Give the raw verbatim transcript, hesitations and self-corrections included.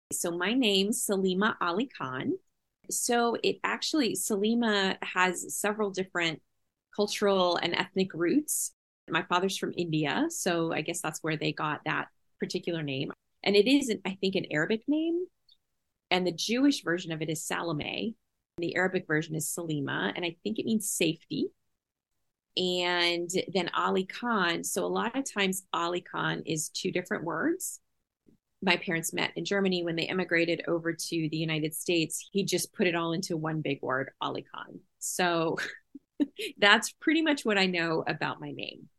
So my name's Salima Ali Khan. So it actually, Salima has several different cultural and ethnic roots. My father's from India, so I guess that's where they got that particular name. And it is, I think, an Arabic name. And the Jewish version of it is Salome. The Arabic version is Salima, and I think it means safety. And then Ali Khan. So a lot of times, Ali Khan is two different words. My parents met in Germany when they immigrated over to the United States. He just put it all into one big word, Ali Khan. So that's pretty much what I know about my name.